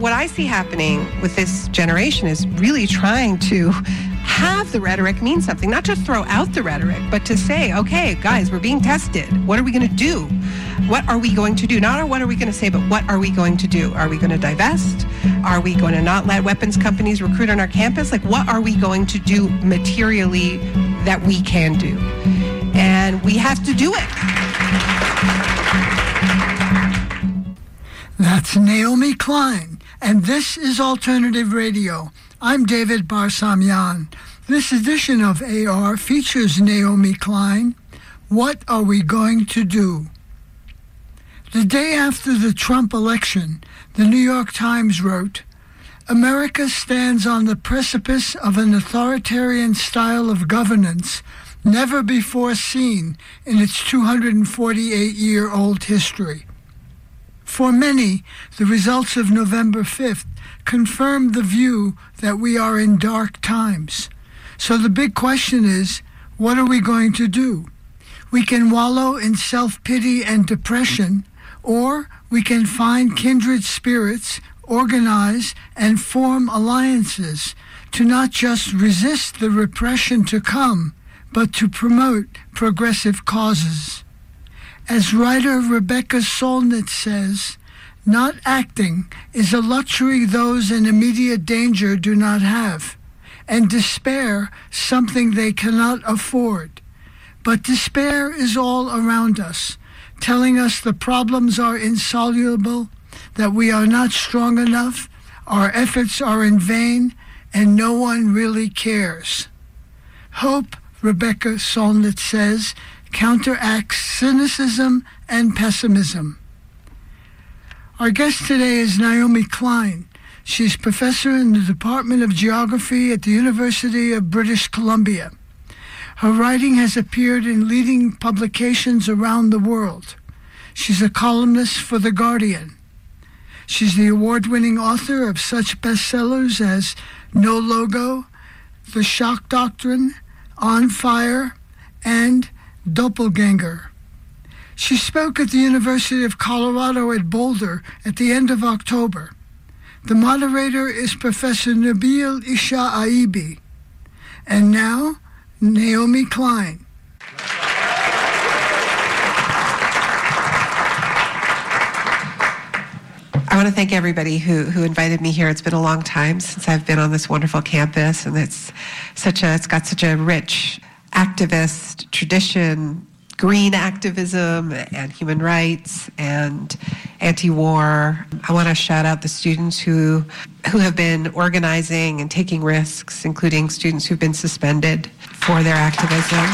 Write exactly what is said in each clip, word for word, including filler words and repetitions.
what I see happening with this generation is really trying to have the rhetoric mean something, not just throw out the rhetoric, but to say, okay, guys, we're being tested. What are we going to do? What are we going to do? Not what are we going to say, but what are we going to do? Are we going to divest? Are we going to not let weapons companies recruit on our campus? Like, what are we going to do materially that we can do? And we have to do it. That's Naomi Klein, and this is Alternative Radio. I'm David Barsamian. This edition of A R features Naomi Klein. What are we going to do? The day after the Trump election, the New York Times wrote, America stands on the precipice of an authoritarian style of governance never before seen in its two hundred forty-eight-year-old history. For many, the results of November fifth confirmed the view that we are in dark times. So the big question is, what are we going to do? We can wallow in self-pity and depression, or we can find kindred spirits, organize, and form alliances to not just resist the repression to come, but to promote progressive causes. As writer Rebecca Solnit says, not acting is a luxury those in immediate danger do not have, and despair something they cannot afford. But despair is all around us, telling us the problems are insoluble, that we are not strong enough, our efforts are in vain, and no one really cares. Hope, Rebecca Solnit says, counteracts cynicism and pessimism. Our guest today is Naomi Klein. She's professor in the Department of Geography at the University of British Columbia. Her writing has appeared in leading publications around the world. She's a columnist for The Guardian. She's the award-winning author of such bestsellers as No Logo, The Shock Doctrine, On Fire, and Doppelganger. She spoke at the University of Colorado at Boulder at the end of October. The moderator is Professor Nabil Isha Aibi. And now, Naomi Klein. I want to thank everybody who, who invited me here. It's been a long time since I've been on this wonderful campus, and it's such a it's got such a rich activist tradition, green activism and human rights and anti-war. I want to shout out the students who who have been organizing and taking risks, including students who've been suspended for their activism.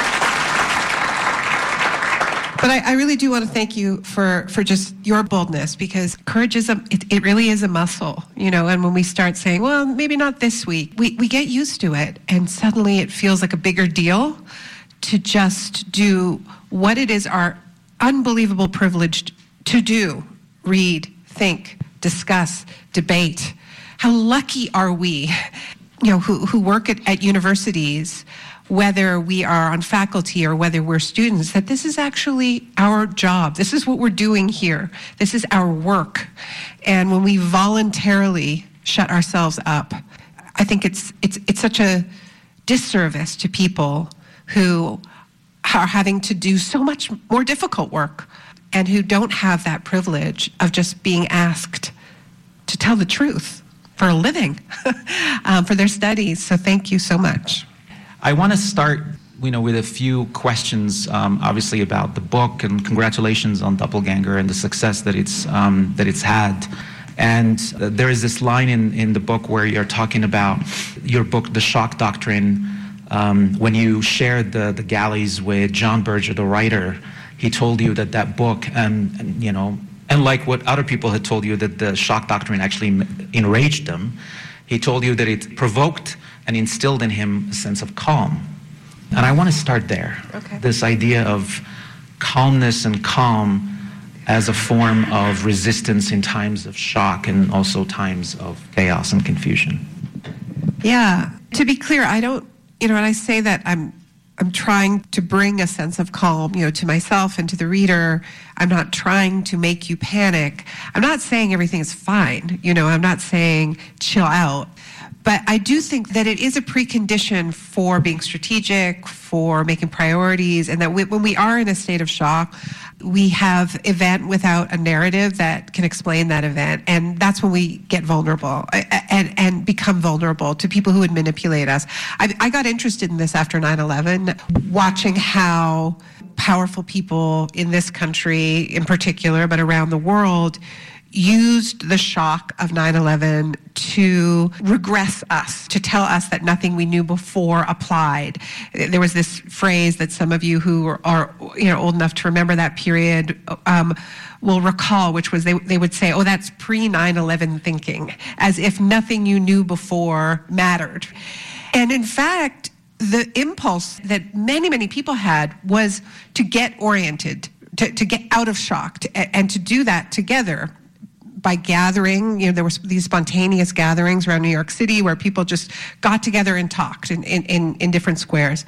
But I, I really do want to thank you for, for just your boldness, because courage is a, it, it really is a muscle, you know, and when we start saying, well, maybe not this week, we, we get used to it, and suddenly it feels like a bigger deal to just do what it is our unbelievable privilege to do: read, think, discuss, debate. How lucky are we, you know, who, who work at, at universities, whether we are on faculty or whether we're students, that this is actually our job. This is what we're doing here. This is our work. And when we voluntarily shut ourselves up, I think it's it's it's such a disservice to people who are having to do so much more difficult work and who don't have that privilege of just being asked to tell the truth for a living, um, for their studies. So thank you so much. I want to start, you know, with a few questions, um, obviously about the book, and congratulations on Doppelganger and the success that it's um, that it's had. And uh, there is this line in, in the book where you're talking about your book, The Shock Doctrine. Um, when you shared the, the galleys with John Berger, the writer, he told you that that book, and, and you know, and like what other people had told you, that the shock doctrine actually enraged them, he told you that it provoked and instilled in him a sense of calm. And I want to start there. Okay. This idea of calmness and calm as a form of resistance in times of shock and also times of chaos and confusion. Yeah. To be clear, I don't, you know, when I say that I'm I'm trying to bring a sense of calm, you know, to myself and to the reader. I'm not trying to make you panic. I'm not saying everything is fine. You know, I'm not saying chill out. But I do think that it is a precondition for being strategic, for making priorities, and that we, when we are in a state of shock, we have event without a narrative that can explain that event. And that's when we get vulnerable and, and become vulnerable to people who would manipulate us. I, I got interested in this after nine eleven, watching how powerful people in this country in particular, but around the world, used the shock of nine eleven to regress us, to tell us that nothing we knew before applied. There was this phrase that some of you who are, are you know, old enough to remember that period um, will recall, which was they, they would say, oh, that's pre nine eleven thinking, as if nothing you knew before mattered. And in fact, the impulse that many, many people had was to get oriented, to, to get out of shock, to, and to do that together by gathering. You know, there were these spontaneous gatherings around New York City where people just got together and talked in, in, in, in different squares.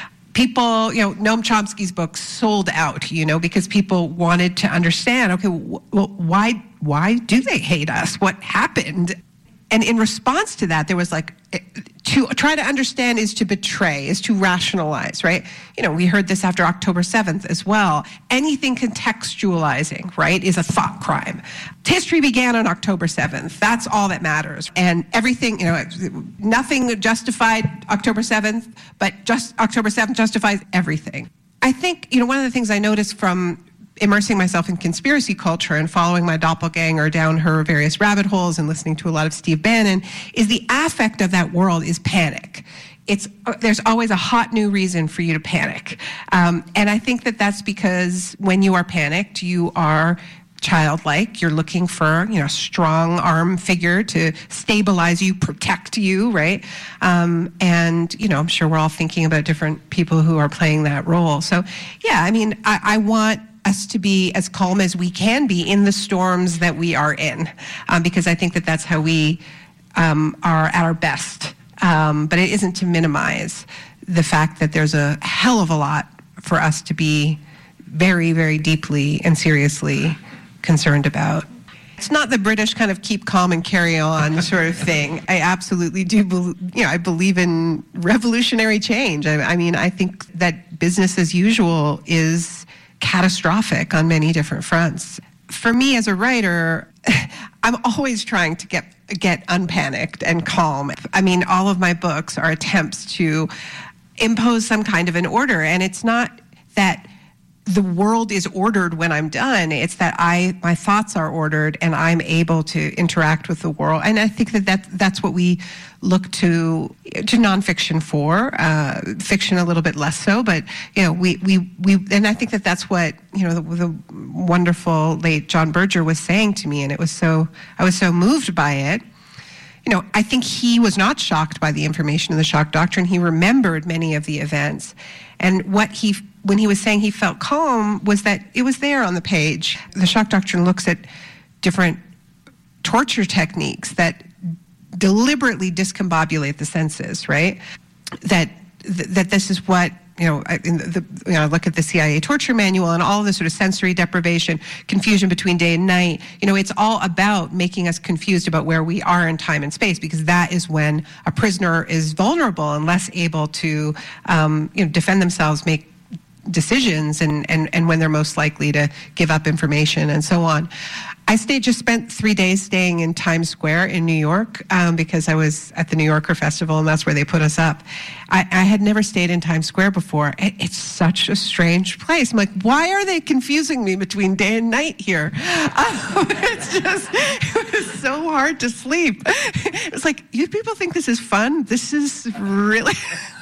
People, you know, Noam Chomsky's book sold out, you know, because people wanted to understand, okay, well, why, why do they hate us? What happened? And in response to that, there was like, to try to understand is to betray, is to rationalize, right? You know, we heard this after October seventh as well. Anything contextualizing, right, is a thought crime. History began on October seventh. That's all that matters. And everything, you know, nothing justified October seventh, but just October seventh justifies everything. I think, you know, one of the things I noticed from immersing myself in conspiracy culture and following my doppelganger down her various rabbit holes and listening to a lot of Steve Bannon is the affect of that world is panic. It's, there's always a hot new reason for you to panic. Um, and I think that that's because when you are panicked, you are childlike. You're looking for, you know, a strong arm figure to stabilize you, protect you, right? Um, and, you know, I'm sure we're all thinking about different people who are playing that role. So, yeah, I mean, I, I want us to be as calm as we can be in the storms that we are in, um, because I think that that's how we um, are at our best. Um, but it isn't to minimize the fact that there's a hell of a lot for us to be very, very deeply and seriously concerned about. It's not the British kind of keep calm and carry on sort of thing. I absolutely do, be, you know, I believe in revolutionary change. I, I mean, I think that business as usual is catastrophic on many different fronts. For me as a writer, I'm always trying to get get unpanicked and calm. I mean, all of my books are attempts to impose some kind of an order, and it's not that the world is ordered when I'm done. It's that I, my thoughts are ordered and I'm able to interact with the world. And I think that, that that's what we look to to nonfiction for. Uh, fiction a little bit less so, but you know, we we we. And I think that that's what, you know, the, the wonderful late John Berger was saying to me, and it was so I was so moved by it. You know, I think he was not shocked by the information in the shock doctrine. He remembered many of the events, and what he. When he was saying he felt calm was that it was there on the page. The shock doctrine looks at different torture techniques that deliberately discombobulate the senses, right? That that this is what, you know, in the, you know, look at the C I A torture manual and all of this sort of sensory deprivation, confusion between day and night. You know, it's all about making us confused about where we are in time and space, because that is when a prisoner is vulnerable and less able to, um, you know, defend themselves, make decisions, and, and, and when they're most likely to give up information and so on. I stayed, just spent three days staying in Times Square in New York um, because I was at the New Yorker Festival and that's where they put us up. I, I had never stayed in Times Square before. It, it's such a strange place. I'm like, why are they confusing me between day and night here? Um, it's just, it was so hard to sleep. It's like, you people think this is fun? This is really...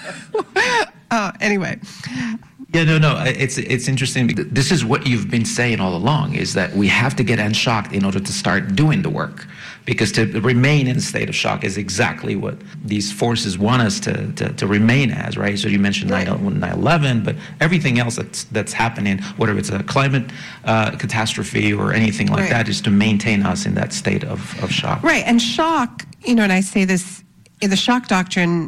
Oh, anyway. Yeah, no, no, it's it's interesting. This is what you've been saying all along, is that we have to get unshocked in order to start doing the work. Because to remain in a state of shock is exactly what these forces want us to, to, to remain as, right? So you mentioned nine eleven, but everything else that's that's happening, whether it's a climate uh, catastrophe or anything like right. that, is to maintain us in that state of, of shock. Right, and shock, you know, and I say this, in the shock doctrine,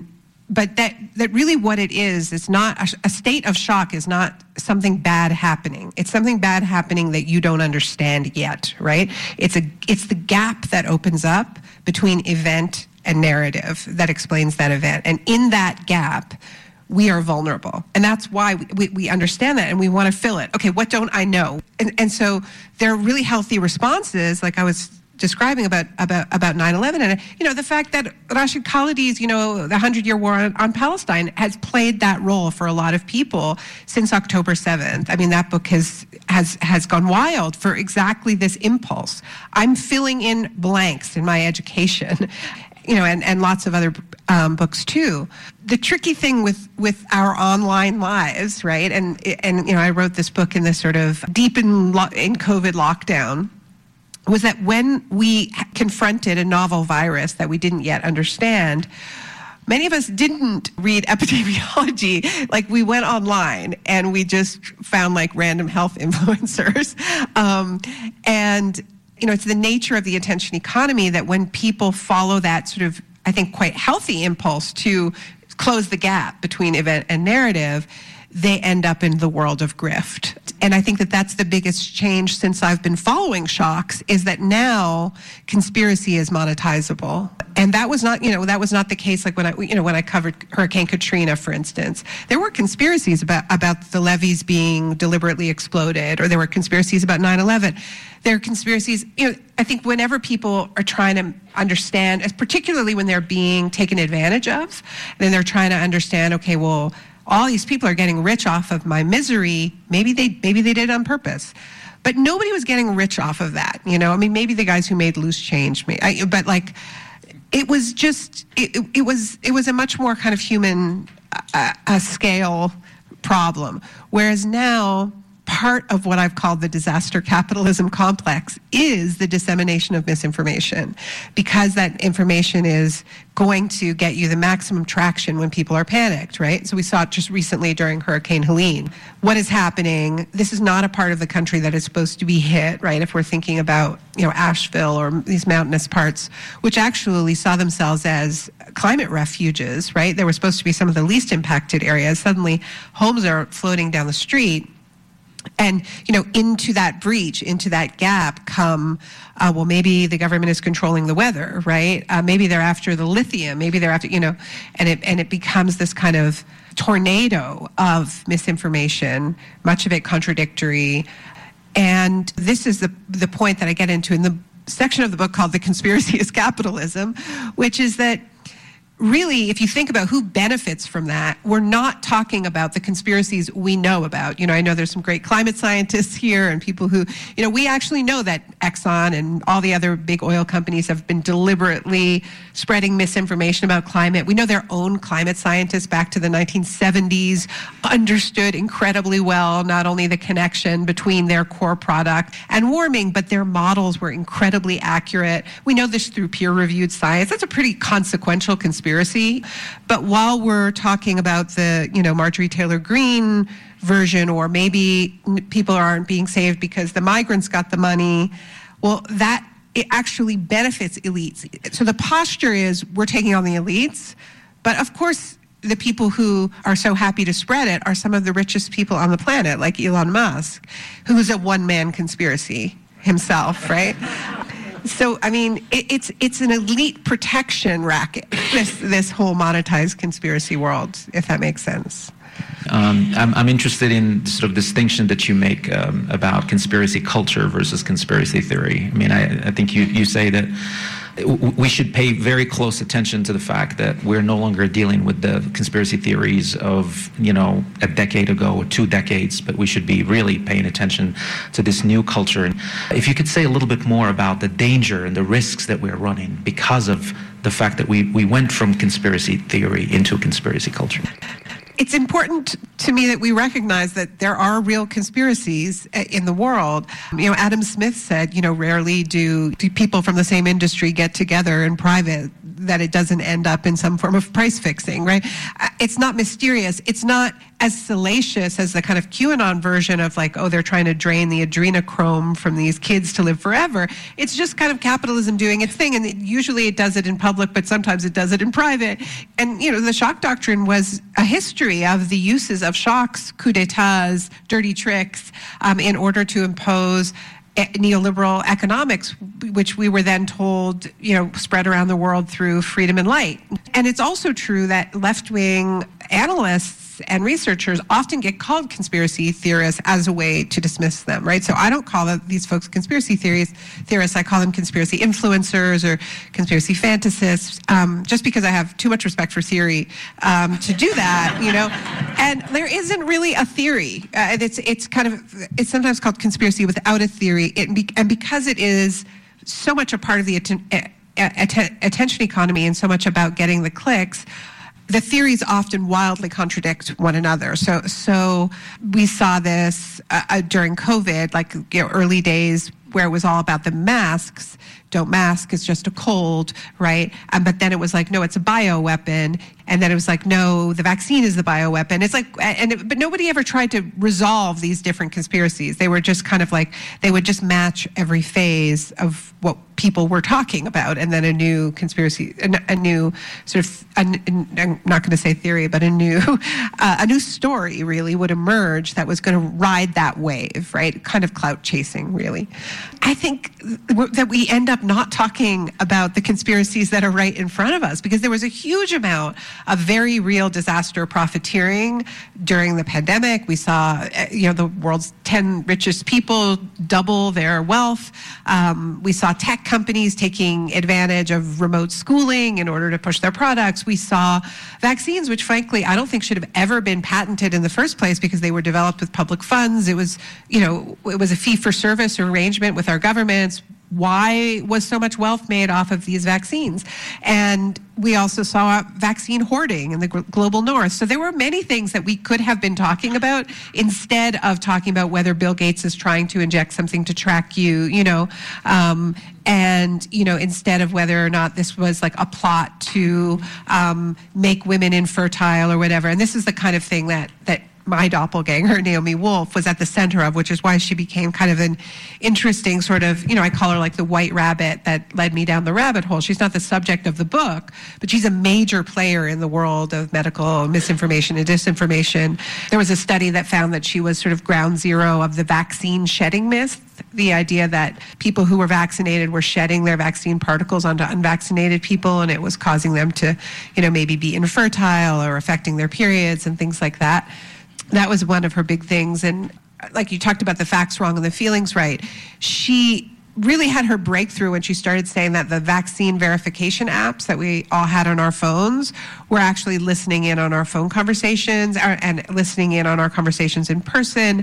but that, that really what it is, it's not, a, a state of shock is not something bad happening. It's something bad happening that you don't understand yet, right? It's a, it's the gap that opens up between event and narrative that explains that event. And in that gap, we are vulnerable. And that's why we, we, we understand that and we want to fill it. Okay, what don't I know? And, and so there are really healthy responses, like I was describing about about about nine eleven, and you know the fact that Rashid Khalidi's, you know, the hundred-year war on, on Palestine has played that role for a lot of people since October seventh. I mean, that book has has has gone wild for exactly this impulse. I'm filling in blanks in my education, you know, and, and lots of other um, books too. The tricky thing with, with our online lives, right? And and you know, I wrote this book in this sort of deep in lo- in COVID lockdown, was that when we confronted a novel virus that we didn't yet understand, many of us didn't read epidemiology. Like, we went online and we just found like random health influencers. Um, and, you know, it's the nature of the attention economy that when people follow that sort of, I think, quite healthy impulse to close the gap between event and narrative, they end up in the world of grift. And I think that that's the biggest change since I've been following shocks, is that now conspiracy is monetizable. And that was not, you know, that was not the case like when I, you know, when I covered Hurricane Katrina, for instance. There were conspiracies about, about the levees being deliberately exploded, or there were conspiracies about nine eleven. There are conspiracies, you know, I think whenever people are trying to understand, particularly when they're being taken advantage of, then they're trying to understand, okay, well, all these people are getting rich off of my misery. Maybe they maybe they did it on purpose. But nobody was getting rich off of that, you know? I mean, maybe the guys who made Loose Change, I, but like, it was just, it, it was it was a much more kind of human uh, a scale problem. Whereas now, part of what I've called the disaster capitalism complex is the dissemination of misinformation, because that information is going to get you the maximum traction when people are panicked, right? So we saw it just recently during Hurricane Helene. What is happening? This is not a part of the country that is supposed to be hit, right? If we're thinking about, you know, Asheville or these mountainous parts, which actually saw themselves as climate refuges, right? They were supposed to be some of the least impacted areas. Suddenly, homes are floating down the street. And, you know, into that breach, into that gap come, uh, well, maybe the government is controlling the weather, right? Uh, maybe they're after the lithium, maybe they're after, you know, and it, and it becomes this kind of tornado of misinformation, much of it contradictory. And this is the, the point that I get into in the section of the book called The Conspiracy is Capitalism, which is that really, if you think about who benefits from that, we're not talking about the conspiracies we know about. You know, I know there's some great climate scientists here and people who, you know, we actually know that Exxon and all the other big oil companies have been deliberately spreading misinformation about climate. We know their own climate scientists back to the nineteen seventies understood incredibly well not only the connection between their core product and warming, but their models were incredibly accurate. We know this through peer-reviewed science. That's a pretty consequential conspiracy. But while we're talking about the, you know, Marjorie Taylor Greene version, or maybe people aren't being saved because the migrants got the money, well, that it actually benefits elites. So the posture is we're taking on the elites, but of course the people who are so happy to spread it are some of the richest people on the planet, like Elon Musk, who's a one-man conspiracy himself, right? So, I mean, it, it's it's an elite protection racket, this this whole monetized conspiracy world, if that makes sense. Um, I'm, I'm interested in the sort of distinction that you make um, about conspiracy culture versus conspiracy theory. I mean, I, I think you, you say that we should pay very close attention to the fact that we're no longer dealing with the conspiracy theories of, you know, a decade ago or two decades, but we should be really paying attention to this new culture. And if you could say a little bit more about the danger and the risks that we're running because of the fact that we, we went from conspiracy theory into conspiracy culture. It's important to me that we recognize that there are real conspiracies in the world. You know, Adam Smith said, you know, rarely do, do people from the same industry get together in private, that it doesn't end up in some form of price fixing, right? It's not mysterious. It's not as salacious as the kind of QAnon version of like, oh, they're trying to drain the adrenochrome from these kids to live forever. It's just kind of capitalism doing its thing. And it, usually it does it in public, but sometimes it does it in private. And, you know, the shock doctrine was a history of the uses of shocks, coups d'etats, dirty tricks, um, in order to impose neoliberal economics, which we were then told, you know, spread around the world through freedom and light. And it's also true that left-wing analysts and researchers often get called conspiracy theorists as a way to dismiss them, right? So I don't call these folks conspiracy theories, theorists. I call them conspiracy influencers or conspiracy fantasists, um, just because I have too much respect for theory um, to do that, you know? And there isn't really a theory. Uh, it's it's kind of, it's sometimes called conspiracy without a theory. It, and because it is so much a part of the atten- att- attention economy and so much about getting the clicks, the theories often wildly contradict one another. So, so we saw this uh, during COVID, like, you know, early days where it was all about the masks. Don't mask, it's just a cold, right? Um, but then it was like, no, it's a bioweapon. And then it was like, no, the vaccine is the bioweapon. It's like, and it, but nobody ever tried to resolve these different conspiracies. They were just kind of like, they would just match every phase of what people were talking about. And then a new conspiracy, a, a new sort of, a, I'm not going to say theory, but a new, uh, a new story really would emerge that was going to ride that wave, right? Kind of clout chasing, really. I think that we end up not talking about the conspiracies that are right in front of us, because there was a huge amount of very real disaster profiteering during the pandemic. We saw, you know, the world's ten richest people double their wealth. Um, we saw tech companies taking advantage of remote schooling in order to push their products. We saw vaccines, which frankly I don't think should have ever been patented in the first place because they were developed with public funds. It was, you know, it was a fee-for-service arrangement with our governments. Why was so much wealth made off of these vaccines? And we also saw vaccine hoarding in the global north. So there were many things that we could have been talking about instead of talking about whether Bill Gates is trying to inject something to track you, you know, um, and, you know, instead of whether or not this was like a plot to um, make women infertile or whatever. And this is the kind of thing that, that my doppelganger, Naomi Wolf, was at the center of, which is why she became kind of an interesting sort of, you know, I call her like the white rabbit that led me down the rabbit hole. She's not the subject of the book, but she's a major player in the world of medical misinformation and disinformation. There was a study that found that she was sort of ground zero of the vaccine shedding myth, the idea that people who were vaccinated were shedding their vaccine particles onto unvaccinated people, and it was causing them to, you know, maybe be infertile or affecting their periods and things like that. That was one of her big things. And like you talked about the facts wrong and the feelings right, she really had her breakthrough when she started saying that the vaccine verification apps that we all had on our phones were actually listening in on our phone conversations and listening in on our conversations in person,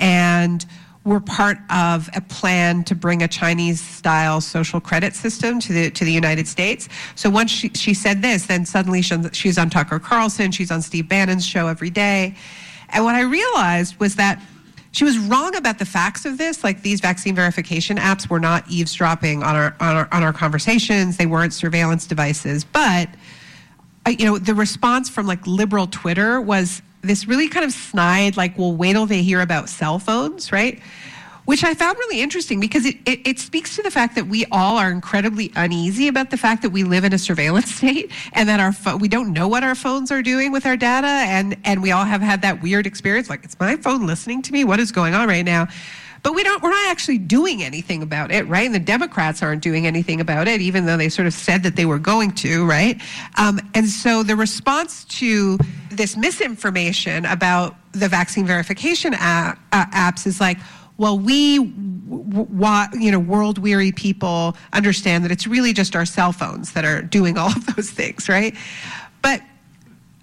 and were part of a plan to bring a Chinese-style social credit system to the to the United States. So once she, she said this, then suddenly she, she's on Tucker Carlson, she's on Steve Bannon's show every day. And what I realized was that she was wrong about the facts of this. Like, these vaccine verification apps were not eavesdropping on our on our, on our conversations. They weren't surveillance devices. But, uh, you know, the response from like liberal Twitter was this really kind of snide, like, well, wait till they hear about cell phones, right? Which I found really interesting because it, it, it speaks to the fact that we all are incredibly uneasy about the fact that we live in a surveillance state and that our fo- we don't know what our phones are doing with our data, and, and we all have had that weird experience, like, it's my phone listening to me? What is going on right now? But we don't, we're not actually doing anything about it, right? And the Democrats aren't doing anything about it, even though they sort of said that they were going to, right? Um, and so the response to this misinformation about the vaccine verification app, uh, apps is like, well, we, w- w- you know, world-weary people understand that it's really just our cell phones that are doing all of those things, right? But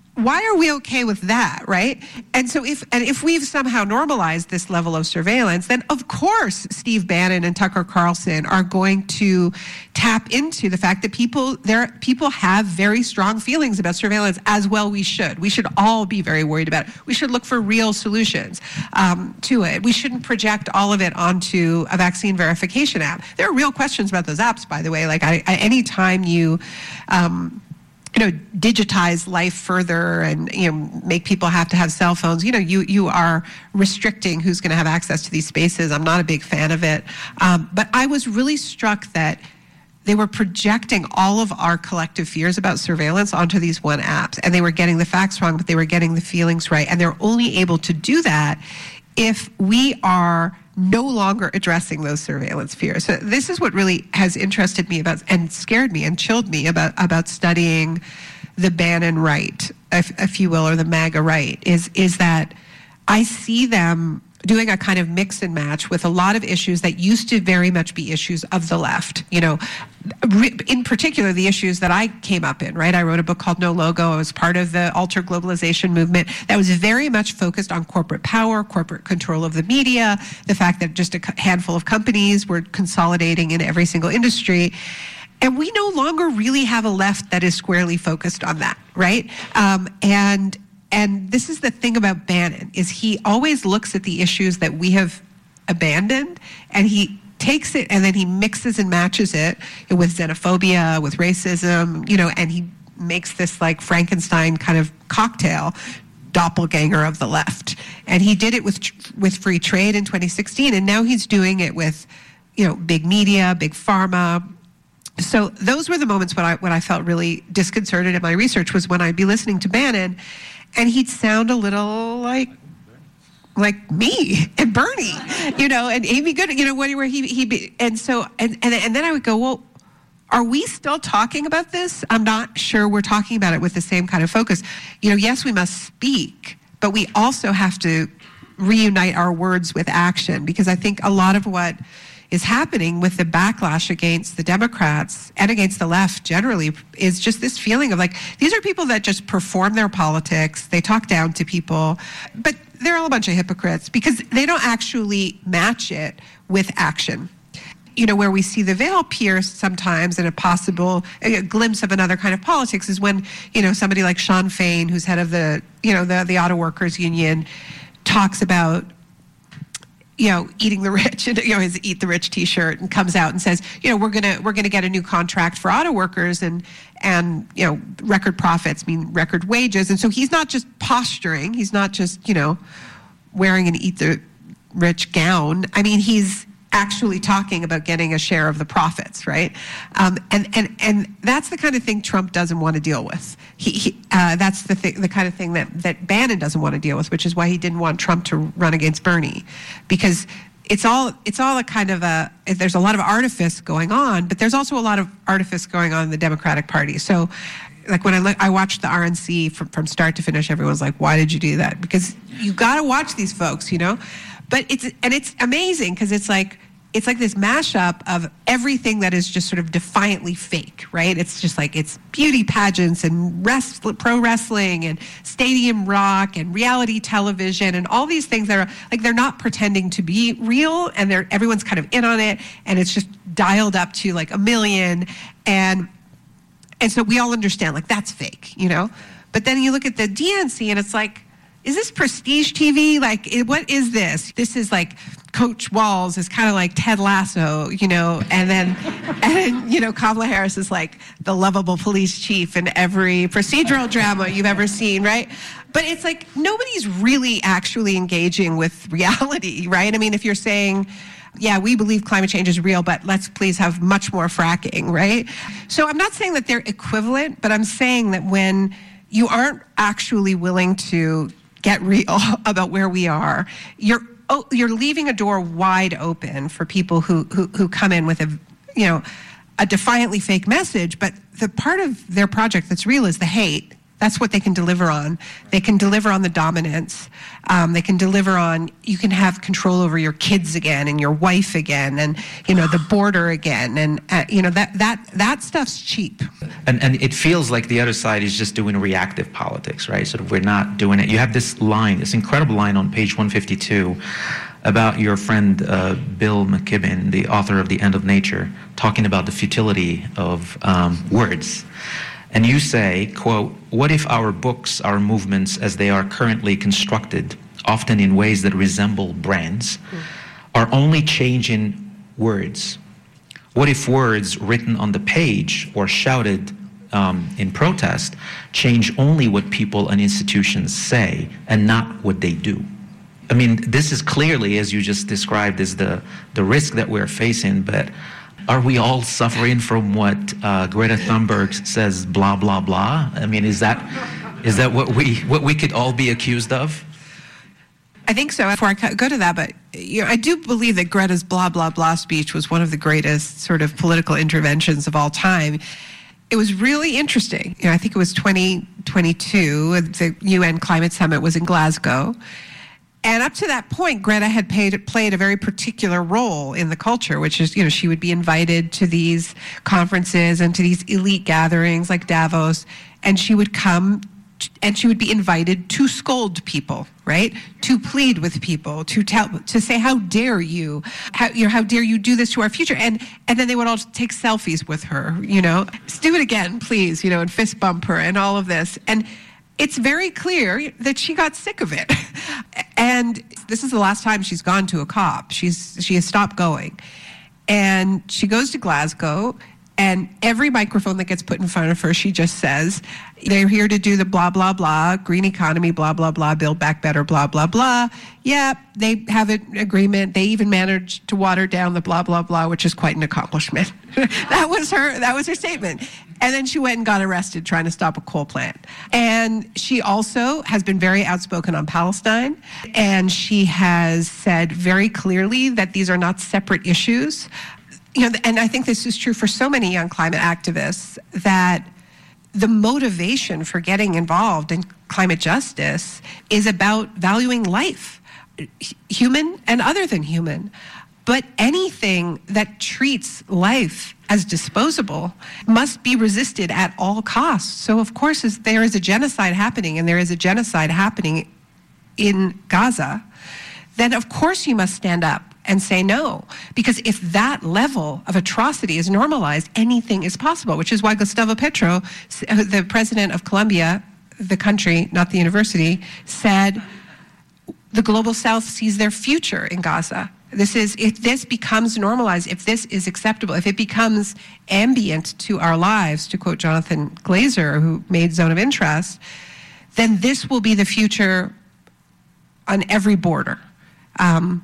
why are we okay with that, right? And so if and if we've somehow normalized this level of surveillance, then of course Steve Bannon and Tucker Carlson are going to tap into the fact that people there people have very strong feelings about surveillance, as well we should. We should all be very worried about it. We should look for real solutions um, to it. We shouldn't project all of it onto a vaccine verification app. There are real questions about those apps, by the way. Like I, I, anytime you um, you know, digitize life further and, you know, make people have to have cell phones, you know, you, you are restricting who's going to have access to these spaces. I'm not a big fan of it. Um, but I was really struck that they were projecting all of our collective fears about surveillance onto these one apps. And they were getting the facts wrong, but they were getting the feelings right. And they're only able to do that if we are no longer addressing those surveillance fears. So this is what really has interested me about and scared me and chilled me about, about studying the Bannon right, if, if you will, or the MAGA right, is, is that I see them doing a kind of mix and match with a lot of issues that used to very much be issues of the left. You know, in particular, the issues that I came up in, right? I wrote a book called No Logo. I was part of the Alter Globalization movement that was very much focused on corporate power, corporate control of the media, the fact that just a handful of companies were consolidating in every single industry. And we no longer really have a left that is squarely focused on that, right? Um, and And this is the thing about Bannon, is he always looks at the issues that we have abandoned, and he takes it and then he mixes and matches it with xenophobia, with racism, you know, and he makes this like Frankenstein kind of cocktail, doppelganger of the left. And he did it with with free trade in twenty sixteen, and now he's doing it with, you know, big media, big pharma. So those were the moments when I when I felt really disconcerted in my research, was when I'd be listening to Bannon, and he'd sound a little like like me and Bernie, you know, and Amy Goodman, you know, where he he be, and so and, and and then I would go, well, are we still talking about this? I'm not sure we're talking about it with the same kind of focus. You know, yes, we must speak, but we also have to reunite our words with action, because I think a lot of what is happening with the backlash against the Democrats and against the left generally is just this feeling of like, these are people that just perform their politics, they talk down to people, but they're all a bunch of hypocrites because they don't actually match it with action. You know, where we see the veil pierced sometimes and a possible a glimpse of another kind of politics is when, you know, somebody like Sean Fain, who's head of the, you know, the, the auto workers union, talks about, you know, eating the rich, and, you know, his Eat the Rich T-shirt, and comes out and says, you know, we're gonna we're gonna get a new contract for auto workers, and and you know, record profits mean record wages, and so he's not just posturing, he's not just, you know, wearing an Eat the Rich gown. I mean, he's actually talking about getting a share of the profits, right? Um, and and and that's the kind of thing Trump doesn't want to deal with. He, he uh, that's the thing, the kind of thing that that Bannon doesn't want to deal with, which is why he didn't want Trump to run against Bernie, because it's all it's all a kind of a there's a lot of artifice going on, but there's also a lot of artifice going on in the Democratic Party. So, like when I look, I watched the R N C from from start to finish, everyone's like, "Why did you do that?" Because you got to watch these folks, you know. But it's and it's amazing because it's like it's like this mashup of everything that is just sort of defiantly fake, right? It's just like it's beauty pageants and rest, pro wrestling and stadium rock and reality television and all these things that are like they're not pretending to be real, and they're everyone's kind of in on it, and it's just dialed up to like a million, and and so we all understand like that's fake, you know. But then you look at the D N C and it's like, is this prestige T V? Like, what is this? This is like Coach Walls is kind of like Ted Lasso, you know, and then, and you know, Kamala Harris is like the lovable police chief in every procedural drama you've ever seen, right? But it's like nobody's really actually engaging with reality, right? I mean, if you're saying, yeah, we believe climate change is real, but let's please have much more fracking, right? So I'm not saying that they're equivalent, but I'm saying that when you aren't actually willing to get real about where we are, you're oh, you're leaving a door wide open for people who, who who come in with a, you know, a defiantly fake message, but the part of their project that's real is the hate, That's what they can deliver on. They can deliver on the dominance. Um, they can deliver on, you can have control over your kids again and your wife again and, you know, the border again. And, uh, you know, that, that, that stuff's cheap. And, and it feels like the other side is just doing reactive politics, right? Sort of we're not doing it. You have this line, this incredible line on page one fifty-two about your friend uh, Bill McKibben, the author of The End of Nature, talking about the futility of um, words. And you say, quote, "What if our books, our movements as they are currently constructed, often in ways that resemble brands, mm. are only changing words? What if words written on the page or shouted um, in protest change only what people and institutions say and not what they do?" I mean, this is clearly, as you just described, is the, the risk that we're facing, but are we all suffering from what uh, Greta Thunberg says, blah, blah, blah? I mean, is that is that what we what we could all be accused of? I think so. Before I go to that, but you know, I do believe that Greta's blah, blah, blah speech was one of the greatest sort of political interventions of all time. It was really interesting. You know, I think it was twenty twenty-two. The U N Climate Summit was in Glasgow. And up to that point, Greta had paid, played a very particular role in the culture, which is, you know, she would be invited to these conferences and to these elite gatherings like Davos, and she would come t- and she would be invited to scold people, right? To plead with people, to tell, to say, how dare you, how, you know, how dare you do this to our future? And and then they would all take selfies with her, you know, do it again, please, you know, and fist bump her and all of this. And it's very clear that she got sick of it. And this is the last time she's gone to a COP. She's she has stopped going. And she goes to Glasgow, and every microphone that gets put in front of her, she just says, they're here to do the blah, blah, blah, green economy, blah, blah, blah, build back better, blah, blah, blah. Yeah, they have an agreement. They even managed to water down the blah, blah, blah, which is quite an accomplishment. That was her, that was her statement. And then she went and got arrested trying to stop a coal plant. And she also has been very outspoken on Palestine. And she has said very clearly that these are not separate issues. You know, and I think this is true for so many young climate activists, that the motivation for getting involved in climate justice is about valuing life, human and other than human. But anything that treats life as disposable must be resisted at all costs. So, of course, as there is a genocide happening, and there is a genocide happening in Gaza, then of course you must stand up and say no. Because if that level of atrocity is normalized, anything is possible, which is why Gustavo Petro, the president of Colombia, the country, not the university, said the global south sees their future in Gaza. This is, if this becomes normalized, if this is acceptable, if it becomes ambient to our lives, to quote Jonathan Glazer, who made Zone of Interest, then this will be the future on every border. Um,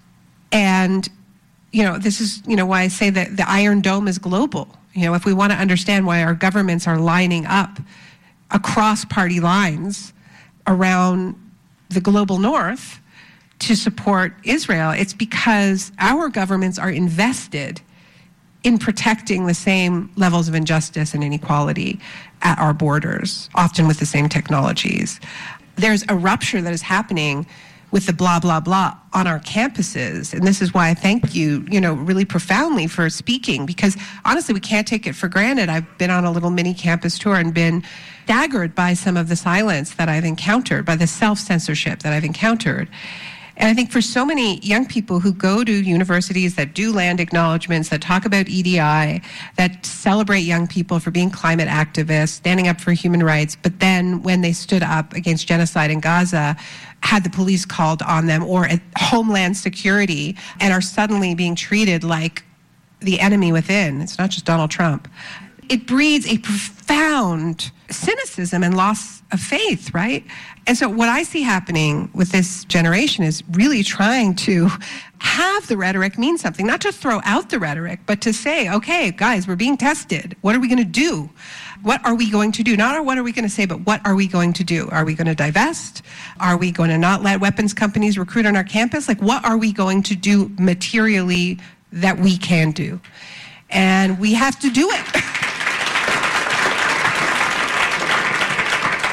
and, you know, this is, you know, why I say that the Iron Dome is global. You know, if we want to understand why our governments are lining up across party lines around the global north to support Israel, it's because our governments are invested in protecting the same levels of injustice and inequality at our borders, often with the same technologies. There's a rupture that is happening with the blah, blah, blah on our campuses. And this is why I thank you, you know, really profoundly for speaking, because honestly, we can't take it for granted. I've been on a little mini campus tour and been staggered by some of the silence that I've encountered, by the self-censorship that I've encountered. And I think for so many young people who go to universities that do land acknowledgements, that talk about E D I, that celebrate young people for being climate activists, standing up for human rights, but then when they stood up against genocide in Gaza, had the police called on them, or at Homeland Security, and are suddenly being treated like the enemy within. It's not just Donald Trump. It breeds a profound cynicism and loss of faith, right? And so what I see happening with this generation is really trying to have the rhetoric mean something, not to throw out the rhetoric, but to say, okay, guys, we're being tested. What are we going to do? What are we going to do? Not what are we going to say, but what are we going to do? Are we going to divest? Are we going to not let weapons companies recruit on our campus? Like, what are we going to do materially that we can do? And we have to do it.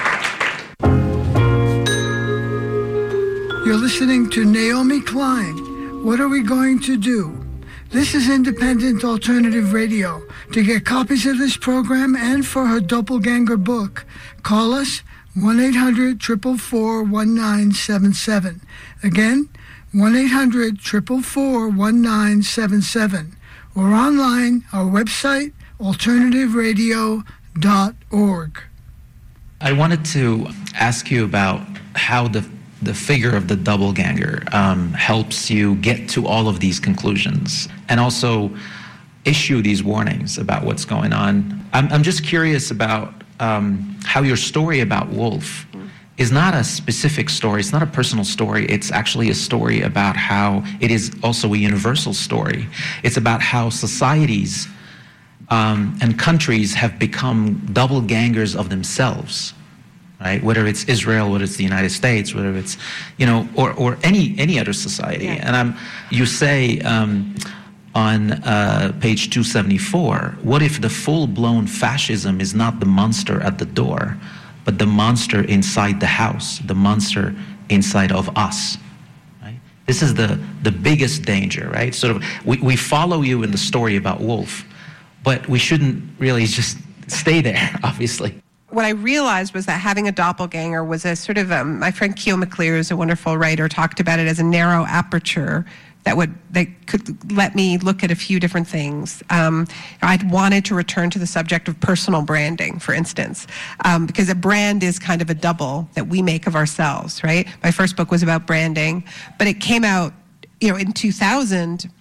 You're listening to Naomi Klein. What are we going to do? This is Independent Alternative Radio. To get copies of this program and for her Doppelganger book, call us one eight hundred, four four four, one nine seven seven. Again, one eight hundred, four four four, one nine seven seven. Or online, our website, alternative radio dot org. I wanted to ask you about how the the figure of the doppelganger um, helps you get to all of these conclusions and also issue these warnings about what's going on. I'm, I'm just curious about um, how your story about Wolf is not a specific story, it's not a personal story, it's actually a story about how it is also a universal story. It's about how societies um, and countries have become doppelgangers of themselves. Right? Whether it's Israel, whether it's the United States, whether it's, you know, or, or any any other society. Yeah. And I'm, you say um, on uh, page two seventy-four, what if the full-blown fascism is not the monster at the door, but the monster inside the house, the monster inside of us? Right? This is the, the biggest danger, right? Sort of, we, we follow you in the story about Wolf, but we shouldn't really just stay there, obviously. What I realized was that having a doppelganger was a sort of, um, my friend Keel McClear, who's a wonderful writer, talked about it as a narrow aperture that would that could let me look at a few different things. Um, I'd wanted to return to the subject of personal branding, for instance, um, because a brand is kind of a double that we make of ourselves, right? My first book was about branding, but it came out, you know, in two thousand,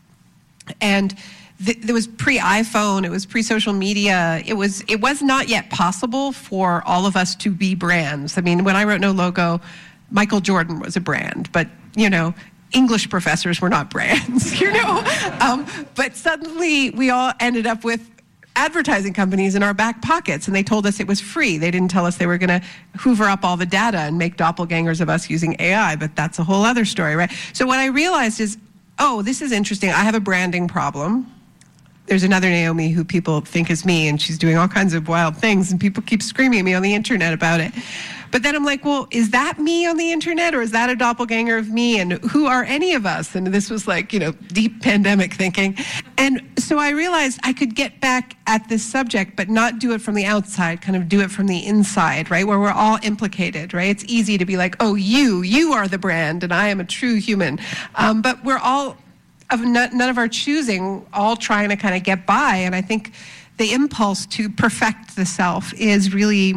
and th- there was pre-iPhone, it was pre-social media, it was it was not yet possible for all of us to be brands. I mean, when I wrote No Logo, Michael Jordan was a brand, but, you know, English professors were not brands, you know? Um, but suddenly we all ended up with advertising companies in our back pockets, and they told us it was free. They didn't tell us they were going to hoover up all the data and make doppelgangers of us using A I, but that's a whole other story, right? So what I realized is, oh, this is interesting. I have a branding problem. There's another Naomi who people think is me, and she's doing all kinds of wild things, and people keep screaming at me on the internet about it. But then I'm like, well, is that me on the internet, or is that a doppelganger of me? And who are any of us? And this was like, you know, deep pandemic thinking. And so I realized I could get back at this subject, but not do it from the outside, kind of do it from the inside, right? Where we're all implicated, right? It's easy to be like, oh, you, you are the brand, and I am a true human. Um, but we're all, of none of our choosing, all trying to kind of get by. And I think the impulse to perfect the self is really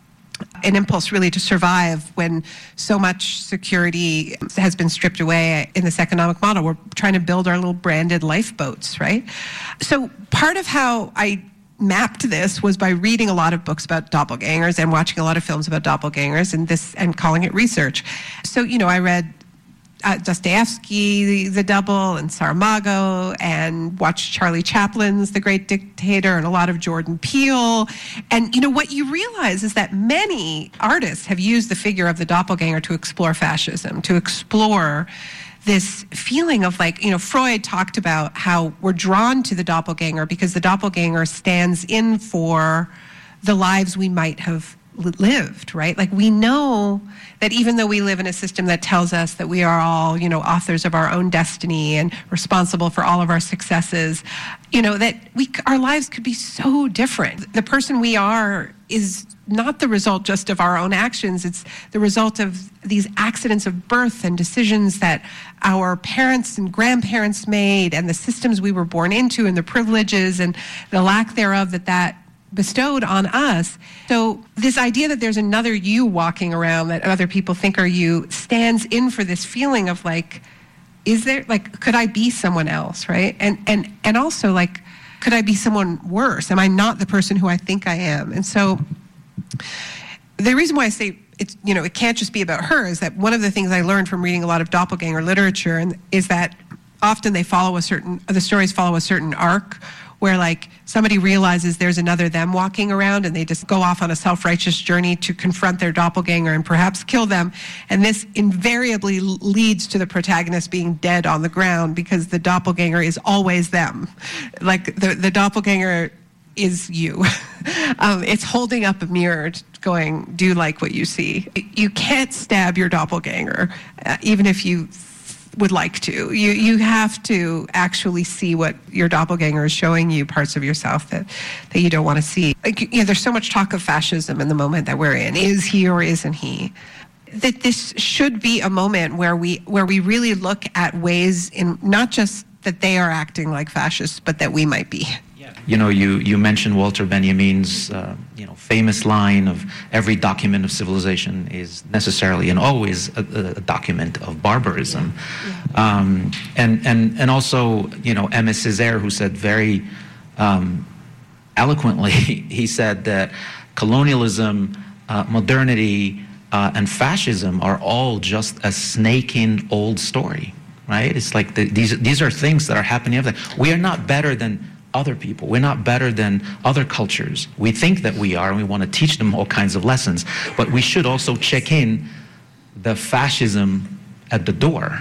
an impulse really to survive when so much security has been stripped away in this economic model. We're trying to build our little branded lifeboats, right? So part of how I mapped this was by reading a lot of books about doppelgangers and watching a lot of films about doppelgangers and this and calling it research. So, you know, I read Uh, Dostoevsky, the, the Double, and Saramago, and watched Charlie Chaplin's The Great Dictator, and a lot of Jordan Peele. And, you know, what you realize is that many artists have used the figure of the doppelganger to explore fascism, to explore this feeling of, like, you know, Freud talked about how we're drawn to the doppelganger because the doppelganger stands in for the lives we might have lived, right? Like, we know that even though we live in a system that tells us that we are all, you know, authors of our own destiny and responsible for all of our successes, you know, that we, our lives could be so different. The person we are is not the result just of our own actions. It's the result of these accidents of birth and decisions that our parents and grandparents made, and the systems we were born into, and the privileges and the lack thereof that that bestowed on us. So this idea that there's another you walking around that other people think are you stands in for this feeling of, like, is there, like, could I be someone else, right? And and and also, like, could I be someone worse? Am I not the person who I think I am? And so the reason why I say it's, you know, it can't just be about her is that one of the things I learned from reading a lot of doppelganger literature and is that often they follow a certain, the stories follow a certain arc, where, like, somebody realizes there's another them walking around and they just go off on a self-righteous journey to confront their doppelganger and perhaps kill them. And this invariably leads to the protagonist being dead on the ground because the doppelganger is always them. Like, the, the doppelganger is you. um, it's holding up a mirror going, do you like what you see? You can't stab your doppelganger, uh, even if you would like to. You you have to actually see what your doppelganger is showing you, parts of yourself that, that you don't want to see. Like, you know, there's so much talk of fascism in the moment that we're in. Is he or isn't he? That this should be a moment where we where we really look at ways in not just that they are acting like fascists, but that we might be. You know, you, you mentioned Walter Benjamin's, uh, you know, famous line of every document of civilization is necessarily and always a, a document of barbarism. Yeah. Um, and, and, and also, you know, Aimé Césaire, who said very um, eloquently, he said that colonialism, uh, modernity, uh, and fascism are all just a snake in old story, right? It's like the, these, these are things that are happening every day. We are not better than other people. We're not better than other cultures. We think that we are, and we want to teach them all kinds of lessons. But we should also check in the fascism at the door.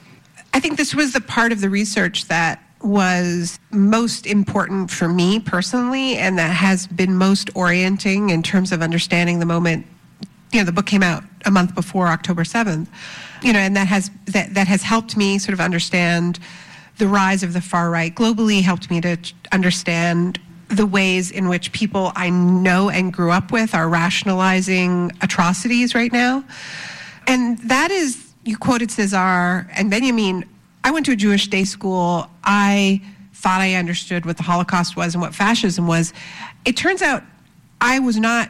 I think this was the part of the research that was most important for me personally, and that has been most orienting in terms of understanding the moment. You know, the book came out a month before October seventh. You know, and that has that, that has helped me sort of understand the rise of the far right globally, helped me to understand the ways in which people I know and grew up with are rationalizing atrocities right now. And that is, you quoted César and Benjamin. I went to a Jewish day school. I thought I understood what the Holocaust was and what fascism was. It turns out I was not,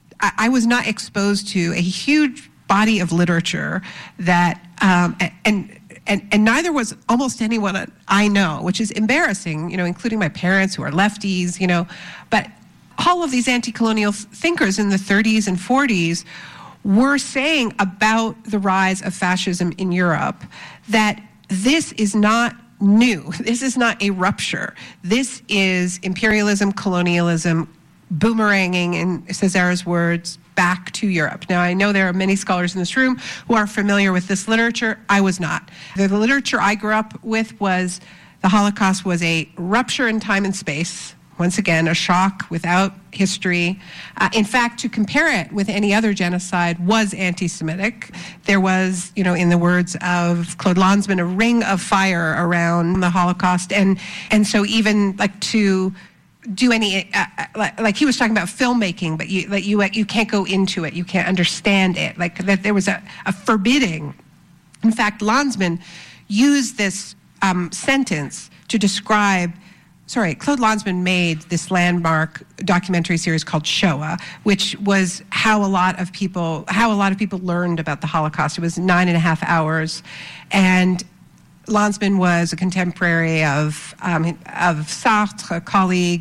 I was not exposed to a huge body of literature that, um, and And, and neither was almost anyone I know, which is embarrassing, you know, including my parents who are lefties, you know. But all of these anti-colonial thinkers in the thirties and forties were saying about the rise of fascism in Europe that this is not new. This is not a rupture. This is imperialism, colonialism, boomeranging, in César's words, back to Europe. Now, I know there are many scholars in this room who are familiar with this literature. I was not. The, the literature I grew up with was the Holocaust was a rupture in time and space. Once again, a shock without history. Uh, in fact, to compare it with any other genocide was anti-Semitic. There was, you know, in the words of Claude Lanzmann, a ring of fire around the Holocaust. And, and so even like to do any, uh, like, like he was talking about filmmaking, but you, like you, you can't go into it, you can't understand it. Like that, there was a, a forbidding. In fact, Lanzmann used this um, sentence to describe. Sorry, Claude Lanzmann made this landmark documentary series called Shoah, which was how a lot of people, how a lot of people learned about the Holocaust. It was nine and a half hours, and Lanzmann was a contemporary of um, of Sartre, a colleague,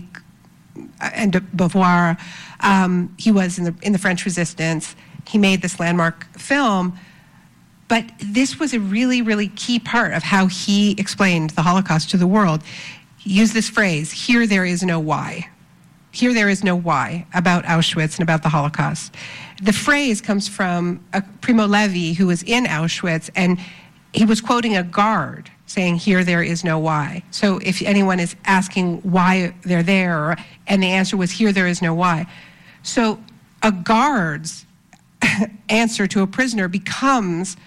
and de Beauvoir. Um, he was in the in the French Resistance. He made this landmark film, but this was a really, really key part of how he explained the Holocaust to the world. He used this phrase: "Here there is no why." Here there is no why about Auschwitz and about the Holocaust. The phrase comes from uh, Primo Levi, who was in Auschwitz, and he was quoting a guard saying, "Here there is no why." So if anyone is asking why they're there, and the answer was, "Here there is no why." So a guard's answer to a prisoner becomes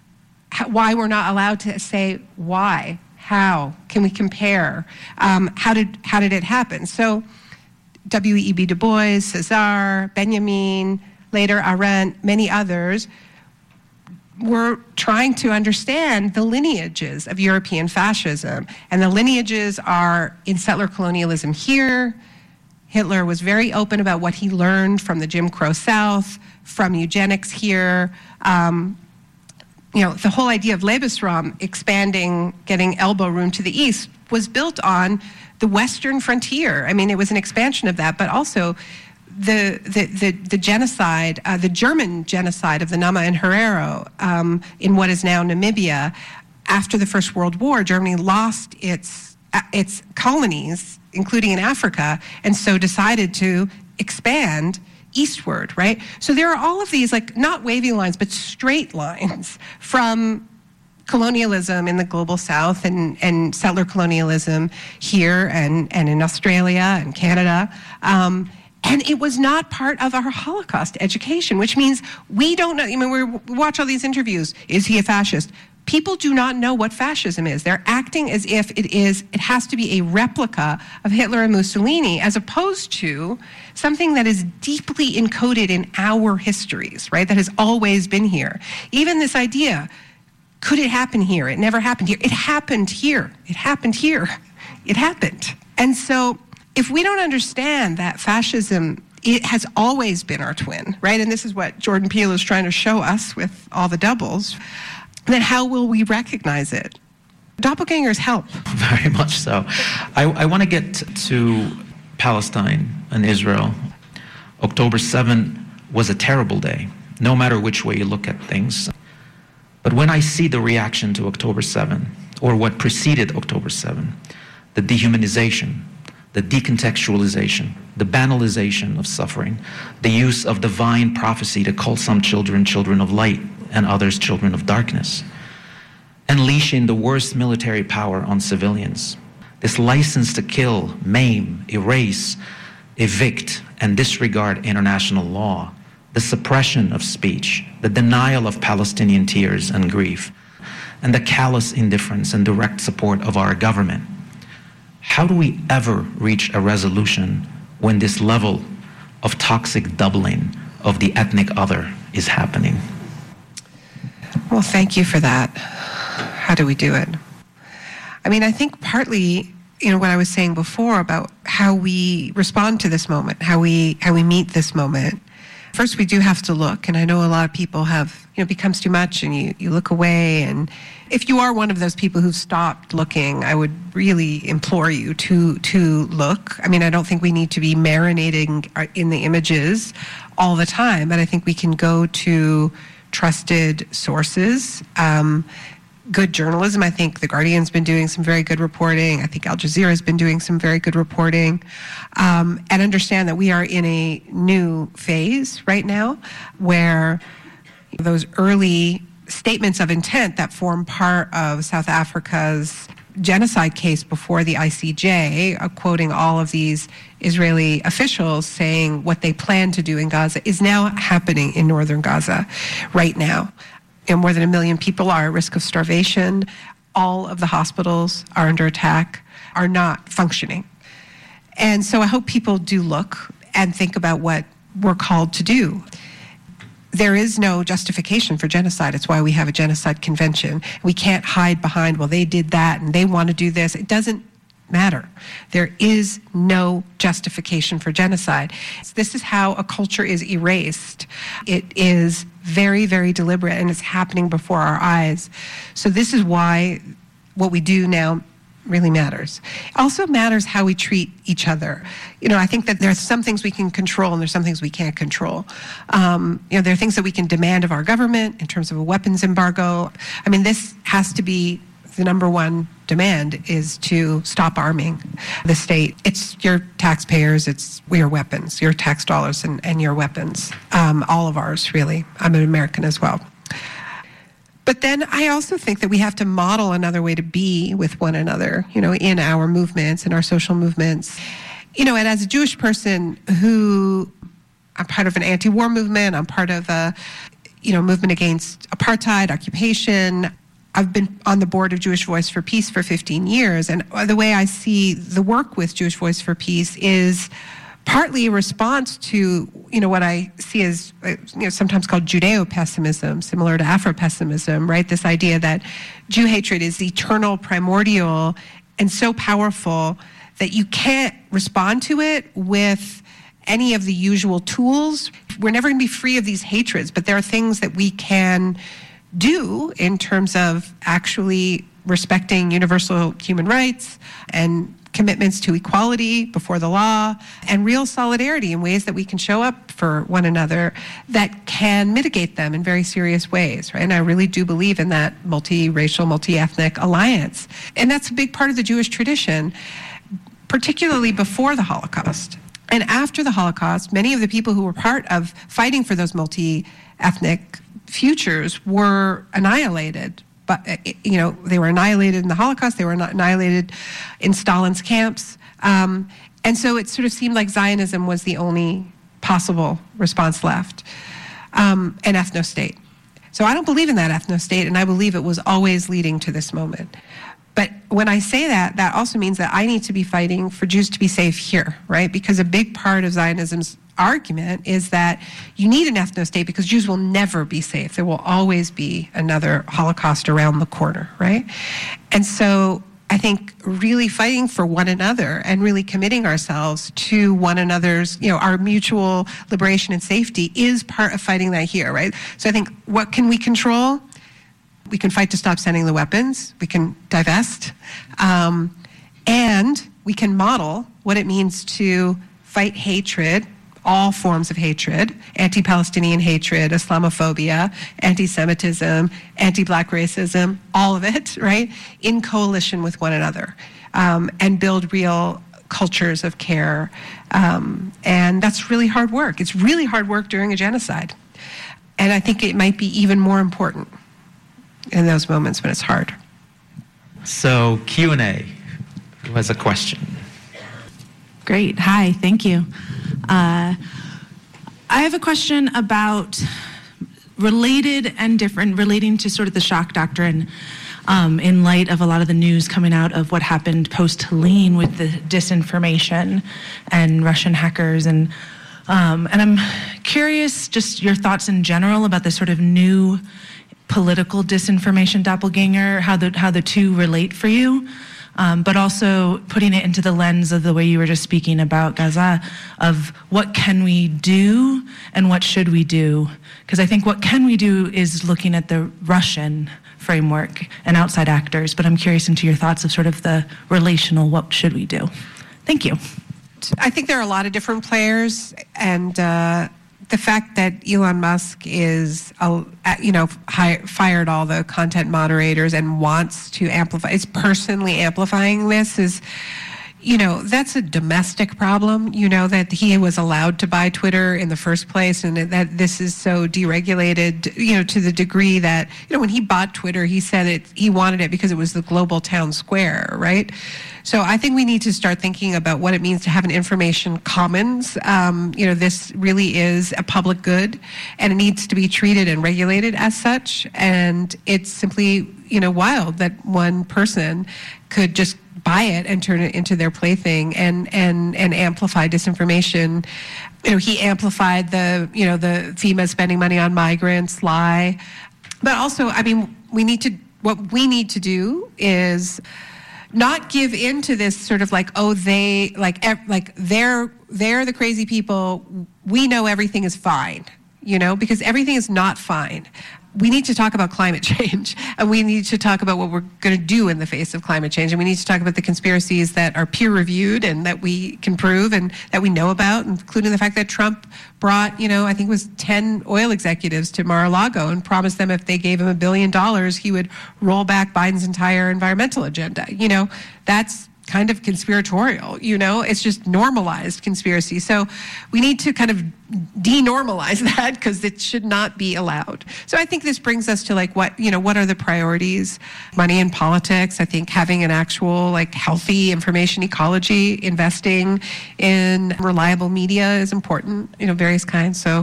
why we're not allowed to say why, how, can we compare, um, how did how did it happen? So W E B Du Bois, César, Benjamin, later Arendt, many others were trying to understand the lineages of European fascism. And the lineages are in settler colonialism here. Hitler was very open about what he learned from the Jim Crow South, from eugenics here. Um, you know, the whole idea of Lebensraum, expanding, getting elbow room to the east, was built on the western frontier. I mean, it was an expansion of that, but also The, the, the, the genocide, uh, the German genocide of the Nama and Herero um, in what is now Namibia. After the First World War, Germany lost its, uh, its colonies, including in Africa, and so decided to expand eastward, right? So there are all of these, like, not wavy lines, but straight lines from colonialism in the global south and, and settler colonialism here and, and in Australia and Canada. Um, And it was not part of our Holocaust education, which means we don't know. I mean, we watch all these interviews. Is he a fascist? People do not know what fascism is. They're acting as if it is, it has to be a replica of Hitler and Mussolini, as opposed to something that is deeply encoded in our histories, right? That has always been here. Even this idea, could it happen here? It never happened here. It happened here. It happened here. It happened. And so if we don't understand that fascism, it has always been our twin, right? And this is what Jordan Peele is trying to show us with all the doubles. Then how will we recognize it? Doppelgangers help. Very much so. I, I want to get to Palestine and Israel. October seventh was a terrible day, no matter which way you look at things. But when I see the reaction to October seventh, or what preceded October seventh, the dehumanization, the decontextualization, the banalization of suffering, the use of divine prophecy to call some children children of light and others children of darkness, unleashing the worst military power on civilians, this license to kill, maim, erase, evict, and disregard international law, the suppression of speech, the denial of Palestinian tears and grief, and the callous indifference and direct support of our government. How do we ever reach a resolution when this level of toxic doubling of the ethnic other is happening? Well, thank you for that. How do we do it? I mean, I think partly, you know, what I was saying before about how we respond to this moment, how we how we meet this moment. First, we do have to look, and I know a lot of people have, you know, it becomes too much and you, you look away. And if you are one of those people who've stopped looking, I would really implore you to to look. I mean, I don't think we need to be marinating in the images all the time, but I think we can go to trusted sources, um, good journalism. I think The Guardian's been doing some very good reporting. I think Al Jazeera's been doing some very good reporting, um, and understand that we are in a new phase right now where those early statements of intent that form part of South Africa's genocide case before the I C J, uh, quoting all of these Israeli officials saying what they plan to do in Gaza, is now happening in northern Gaza right now. You know, more than a million people are at risk of starvation. All of the hospitals are under attack, are not functioning. And so I hope people do look and think about what we're called to do. There is no justification for genocide. It's why we have a genocide convention. We can't hide behind, well, they did that and they want to do this. It doesn't matter. There is no justification for genocide. This is how a culture is erased. It is very, very deliberate, and it's happening before our eyes. So this is why what we do now really matters. It also matters how we treat each other. You know, I think that there are some things we can control and there's some things we can't control. Um, you know, there are things that we can demand of our government in terms of a weapons embargo. I mean, this has to be the number one demand, is to stop arming the state. It's your taxpayers, it's your weapons, your tax dollars and, and your weapons, um, all of ours, really. I'm an American as well. But then I also think that we have to model another way to be with one another, you know, in our movements, in our social movements. You know, and as a Jewish person who, I'm part of an anti-war movement, I'm part of a, you know, movement against apartheid, occupation. I've been on the board of Jewish Voice for Peace for fifteen years, and the way I see the work with Jewish Voice for Peace is partly a response to, you know, what I see as, you know, sometimes called Judeo-pessimism, similar to Afro-pessimism, right? This idea that Jew hatred is eternal, primordial, and so powerful that you can't respond to it with any of the usual tools. We're never going to be free of these hatreds, but there are things that we can do in terms of actually respecting universal human rights and commitments to equality before the law and real solidarity in ways that we can show up for one another that can mitigate them in very serious ways, right? And I really do believe in that multiracial, multi-ethnic alliance. And that's a big part of the Jewish tradition, particularly before the Holocaust. And after the Holocaust, many of the people who were part of fighting for those multi-ethnic futures were annihilated. But, you know, they were annihilated in the Holocaust. They were annihilated in Stalin's camps. Um, And so it sort of seemed like Zionism was the only possible response left, um, an ethno-state. So I don't believe in that ethno-state, and I believe it was always leading to this moment. But when I say that, that also means that I need to be fighting for Jews to be safe here, right? Because a big part of Zionism's argument is that you need an ethno-state because Jews will never be safe. There will always be another Holocaust around the corner, right? And so I think really fighting for one another and really committing ourselves to one another's, you know, our mutual liberation and safety is part of fighting that here, right? So I think, what can we control? We can fight to stop sending the weapons. We can divest. Um, and we can model what it means to fight hatred, all forms of hatred, anti-Palestinian hatred, Islamophobia, anti-Semitism, anti-Black racism, all of it, right, in coalition with one another, um, and build real cultures of care. Um, and that's really hard work. It's really hard work during a genocide. And I think it might be even more important in those moments when it's hard. So Q and A, who has a question? Great. Hi, thank you. Uh, I have a question about related and different, relating to sort of the shock doctrine um, in light of a lot of the news coming out of what happened post-Helene with the disinformation and Russian hackers. And, um, and I'm curious just your thoughts in general about this sort of new political disinformation doppelganger, how the, how the two relate for you. Um, but also putting it into the lens of the way you were just speaking about Gaza, of what can we do and what should we do? Because I think what can we do is looking at the Russian framework and outside actors, but I'm curious into your thoughts of sort of the relational, what should we do? Thank you. I think there are a lot of different players, and uh, the fact that Elon Musk is, uh, you know, hi- fired all the content moderators and wants to amplify, is personally amplifying this is, you know, that's a domestic problem, you know, that he was allowed to buy Twitter in the first place, and that this is so deregulated, you know, to the degree that, you know, when he bought Twitter, he said it, he wanted it because it was the global town square, right? So I think we need to start thinking about what it means to have an information commons. Um, you know, this really is a public good, and it needs to be treated and regulated as such. And it's simply, you know, wild that one person could just buy it and turn it into their plaything and and and amplify disinformation. You know, he amplified the, you know, the FEMA spending money on migrants lie. But also, I mean, we need to, what we need to do is not give in to this sort of like, oh, they, like, like they're, they're the crazy people. We know everything is fine, you know, because everything is not fine. We need to talk about climate change, and we need to talk about what we're going to do in the face of climate change, and we need to talk about the conspiracies that are peer-reviewed and that we can prove and that we know about, including the fact that Trump brought, you know, I think it was ten oil executives to Mar-a-Lago and promised them if they gave him a billion dollars, he would roll back Biden's entire environmental agenda. You know, that's kind of conspiratorial, you know, it's just normalized conspiracy. So we need to kind of denormalize that because it should not be allowed. So I think this brings us to like what, you know, what are the priorities? Money in politics. I think having an actual like healthy information ecology, investing in reliable media is important, you know, various kinds. So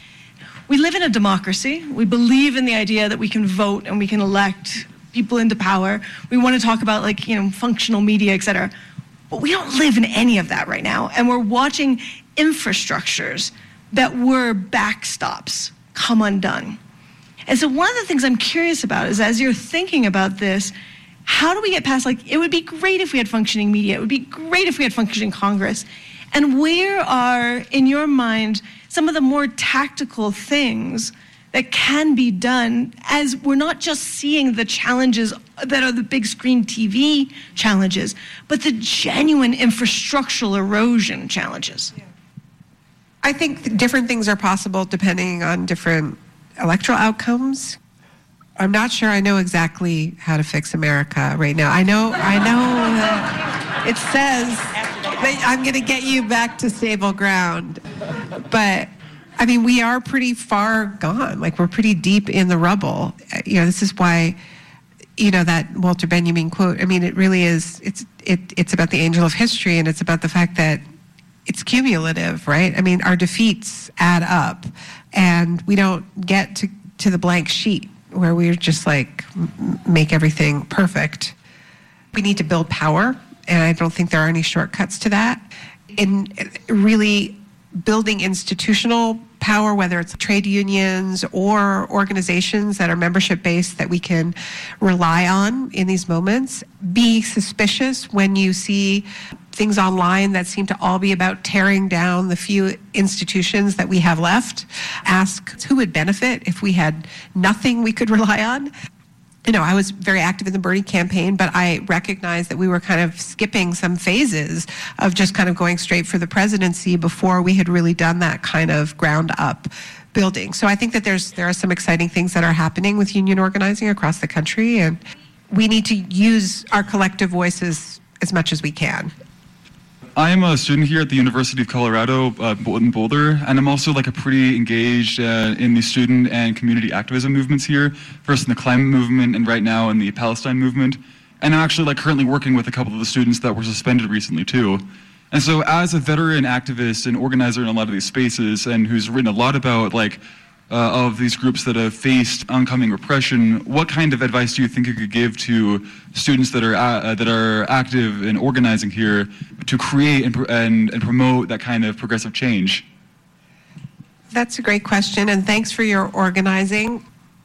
we live in a democracy. We believe in the idea that we can vote and we can elect people into power. We want to talk about like, you know, functional media, et cetera. But we don't live in any of that right now. And we're watching infrastructures that were backstops come undone. And so one of the things I'm curious about is, as you're thinking about this, how do we get past, like, it would be great if we had functioning media. It would be great if we had functioning Congress. And where are, in your mind, some of the more tactical things that can be done, as we're not just seeing the challenges that are the big screen T V challenges, but the genuine infrastructural erosion challenges? I think different things are possible depending on different electoral outcomes. I'm not sure I know exactly how to fix America right now. I know, I know that it says that I'm going to get you back to stable ground, but I mean, we are pretty far gone. Like, we're pretty deep in the rubble. You know, this is why you know, that Walter Benjamin quote, I mean, it really is, it's it it's about the angel of history, and it's about the fact that it's cumulative, right? I mean, our defeats add up, and we don't get to, to the blank sheet where we're just like, m- make everything perfect. We need to build power, and I don't think there are any shortcuts to that. In really building institutional power, whether it's trade unions or organizations that are membership-based that we can rely on in these moments. Be suspicious when you see things online that seem to all be about tearing down the few institutions that we have left. Ask who would benefit if we had nothing we could rely on. You know, I was very active in the Bernie campaign, but I recognized that we were kind of skipping some phases of just kind of going straight for the presidency before we had really done that kind of ground up building. So I think that there's there are some exciting things that are happening with union organizing across the country, and we need to use our collective voices as much as we can. I'm a student here at the University of Colorado uh, in Boulder, and I'm also like a pretty engaged uh, in the student and community activism movements here, first in the climate movement and right now in the Palestine movement. And I'm actually like currently working with a couple of the students that were suspended recently too. And so as a veteran activist and organizer in a lot of these spaces, and who's written a lot about like Uh, of these groups that have faced oncoming repression, what kind of advice do you think you could give to students that are uh, that are active in organizing here to create and, and and promote that kind of progressive change? That's a great question, and thanks for your organizing.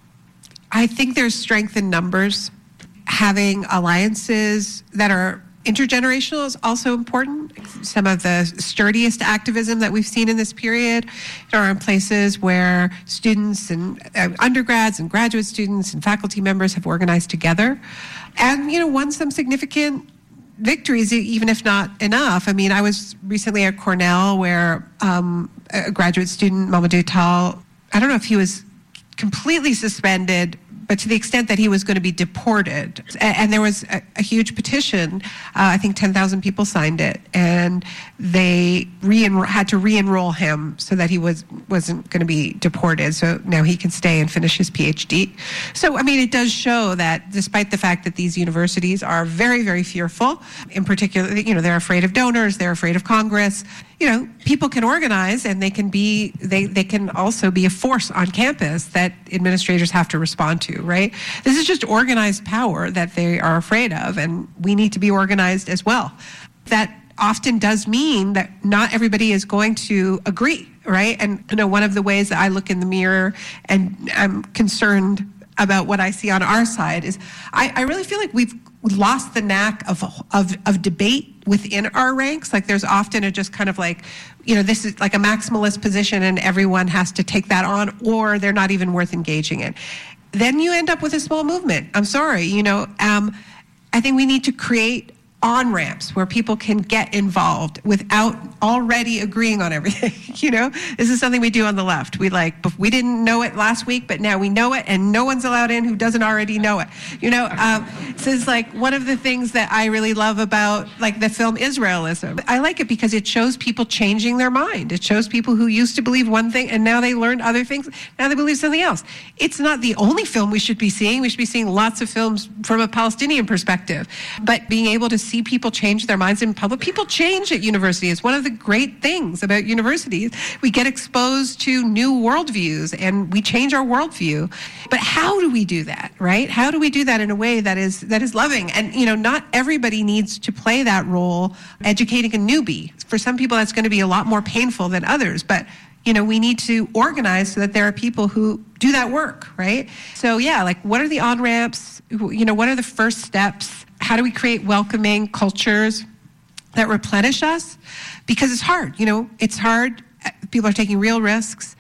I think there's strength in numbers. Having alliances that are intergenerational is also important. Some of the sturdiest activism that we've seen in this period are in places where students and uh, undergrads and graduate students and faculty members have organized together and, you know, won some significant victories, even if not enough. I mean, I was recently at Cornell where um, a graduate student, Mamadou Tall, I don't know if he was completely suspended, but to the extent that he was going to be deported. And there was a, a huge petition. Uh, I think ten thousand people signed it, and they re had to re-enroll him so that he was, wasn't going to be deported. So now he can stay and finish his PhD. So, I mean, it does show that despite the fact that these universities are very, very fearful, in particular, you know, they're afraid of donors, they're afraid of Congress, you know, people can organize, and they can be, they, they can also be a force on campus that administrators have to respond to, right? This is just organized power that they are afraid of, and we need to be organized as well. That often does mean that not everybody is going to agree, right? And, you know, one of the ways that I look in the mirror and I'm concerned about what I see on our side is I, I really feel like we've lost the knack of, of of debate within our ranks. Like there's often a just kind of like, you know, this is like a maximalist position and everyone has to take that on, or they're not even worth engaging in. Then you end up with a small movement. I'm sorry, you know, um, I think we need to create on-ramps where people can get involved without already agreeing on everything. You know, this is something we do on the left. We like, we didn't know it last week, but now we know it, and no one's allowed in who doesn't already know it. You know, um, so it's like one of the things that I really love about like the film Israelism. I like it because it shows people changing their mind. It shows people who used to believe one thing and now they learned other things. Now they believe something else. It's not the only film we should be seeing. We should be seeing lots of films from a Palestinian perspective, but being able to see people change their minds in public. People change at university. It's one of the great things about universities. We get exposed to new worldviews and we change our worldview. But how do we do that, right? How do we do that in a way that is that is loving? And, you know, not everybody needs to play that role educating a newbie. For some people, that's going to be a lot more painful than others. But, you know, we need to organize so that there are people who do that work, right? So, yeah, like what are the on-ramps? You know, what are the first steps? How do we create welcoming cultures that replenish us? Because it's hard, you know, it's hard. People are taking real risks.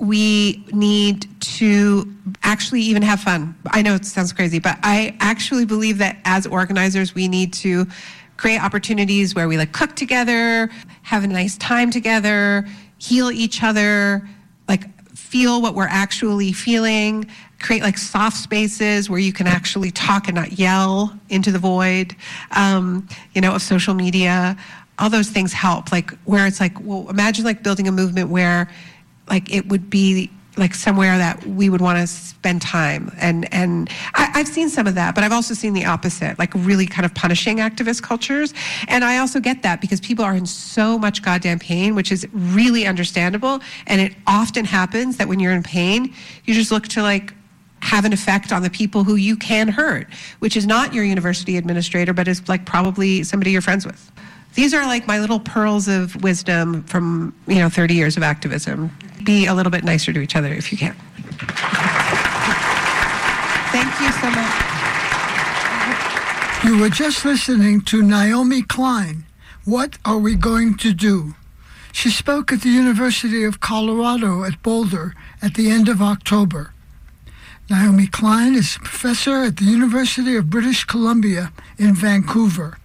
We need to actually even have fun. I know it sounds crazy, but I actually believe that as organizers, we need to create opportunities where we like cook together, have a nice time together, heal each other, like feel what we're actually feeling, create like soft spaces where you can actually talk and not yell into the void, um, you know, of social media. All those things help, like where it's like, well, imagine like building a movement where like it would be like somewhere that we would want to spend time. And and I, I've seen some of that, but I've also seen the opposite, like really kind of punishing activist cultures. And I also get that because people are in so much goddamn pain, which is really understandable. And it often happens that when you're in pain, you just look to like have an effect on the people who you can hurt, which is not your university administrator, but is like probably somebody you're friends with. These are like my little pearls of wisdom from, you know, thirty years of activism. Be a little bit nicer to each other if you can. Thank you so much. You were just listening to Naomi Klein. What are we going to do? She spoke at the University of Colorado at Boulder at the end of October. Naomi Klein is a professor at the University of British Columbia in Vancouver.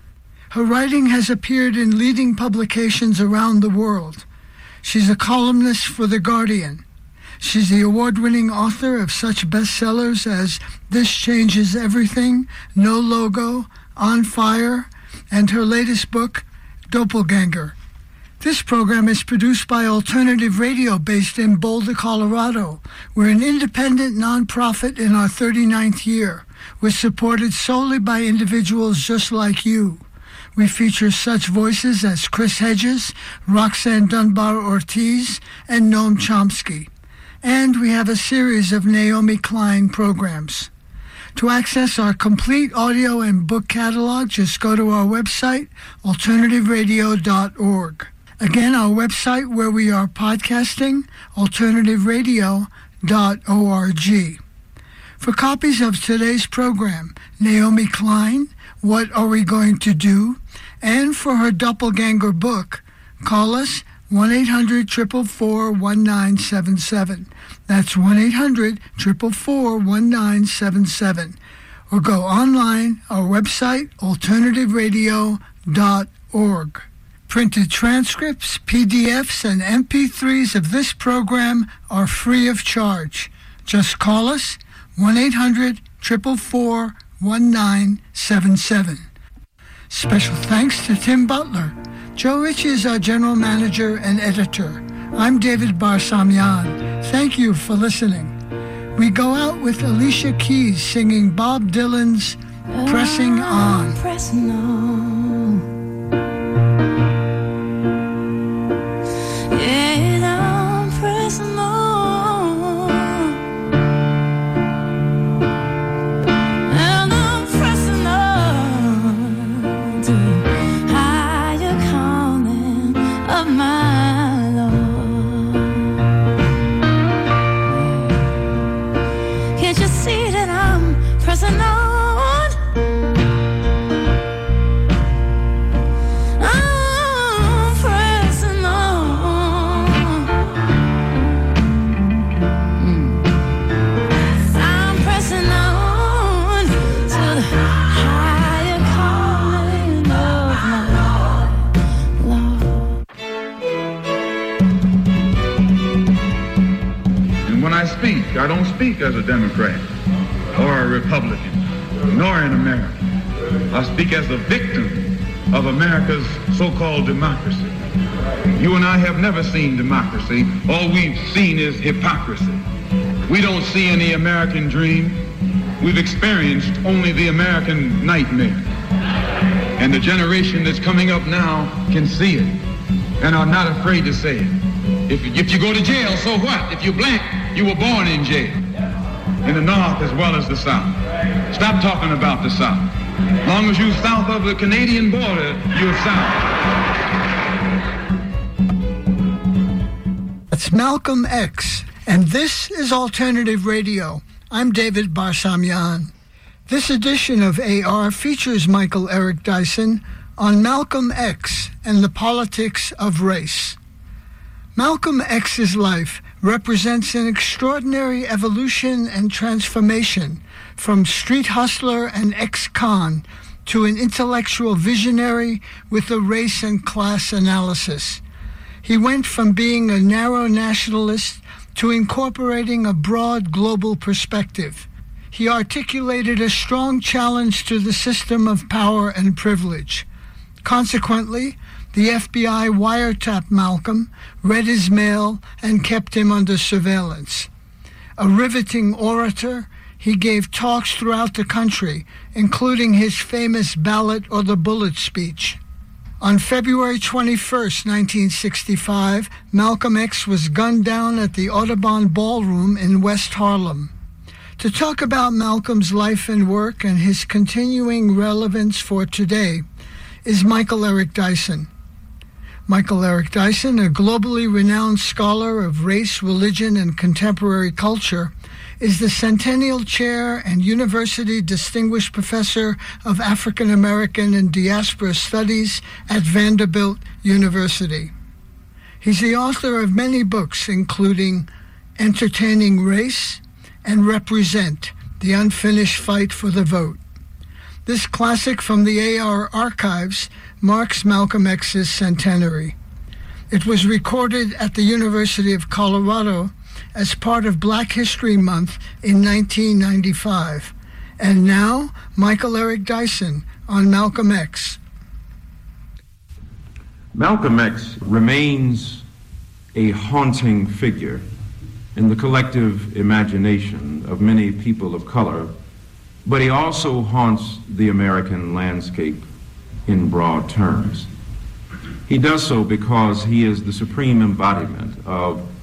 Her writing has appeared in leading publications around the world. She's a columnist for The Guardian. She's the award-winning author of such bestsellers as This Changes Everything, No Logo, On Fire, and her latest book, Doppelganger. This program is produced by Alternative Radio based in Boulder, Colorado. We're an independent nonprofit in our thirty-ninth year. We're supported solely by individuals just like you. We feature such voices as Chris Hedges, Roxanne Dunbar-Ortiz, and Noam Chomsky. And we have a series of Naomi Klein programs. To access our complete audio and book catalog, just go to our website, alternative radio dot org. Again, our website where we are podcasting, alternative radio dot org. For copies of today's program, Naomi Klein, What Are We Going to Do? And for her Doppelganger book, call us one eight hundred, four four four, one nine seven seven. That's one eight hundred, four four four, one nine seven seven. Or go online, our website, alternative radio dot org. Printed transcripts, P D Fs, and M P threes of this program are free of charge. Just call us, one eight hundred, four four four, one nine seven seven. Special thanks to Tim Butler. Joe Ritchie is our general manager and editor. I'm David Barsamian. Thank you for listening. We go out with Alicia Keys singing Bob Dylan's Pressing On. Pressing on. Yeah, I'm pressing on. And I'm pressing on to higher calling of my Lord. Can't you see that I'm pressing on? I speak, I don't speak as a Democrat or a Republican, nor an American. I speak as a victim of America's so-called democracy. You and I have never seen democracy. All we've seen is hypocrisy. We don't see any American dream. We've experienced only the American nightmare. And the generation that's coming up now can see it and are not afraid to say it. If, if you go to jail, so what? If you're black, you were born in jail. In the North as well as the South. Stop talking about the South. As long as you're south of the Canadian border, you're South. That's Malcolm X, and this is Alternative Radio. I'm David Barsamian. This edition of A R features Michael Eric Dyson on Malcolm X and the politics of race. Malcolm X's life represents an extraordinary evolution and transformation from street hustler and ex-con to an intellectual visionary with a race and class analysis. He went from being a narrow nationalist to incorporating a broad global perspective. He articulated a strong challenge to the system of power and privilege. Consequently, The F B I wiretapped Malcolm, read his mail, and kept him under surveillance. A riveting orator, he gave talks throughout the country, including his famous ballot or the bullet speech. On February twenty-first, nineteen sixty-five, Malcolm X was gunned down at the Audubon Ballroom in West Harlem. To talk about Malcolm's life and work and his continuing relevance for today is Michael Eric Dyson. Michael Eric Dyson, a globally renowned scholar of race, religion, and contemporary culture, is the Centennial Chair and University Distinguished Professor of African American and Diaspora Studies at Vanderbilt University. He's the author of many books, including Entertaining Race and Represent, The Unfinished Fight for the Vote. This classic from the A R archives marks Malcolm X's centenary. It was recorded at the University of Colorado as part of Black History Month in nineteen ninety-five. And now, Michael Eric Dyson on Malcolm X. Malcolm X remains a haunting figure in the collective imagination of many people of color, but he also haunts the American landscape in broad terms. He does so because he is the supreme embodiment of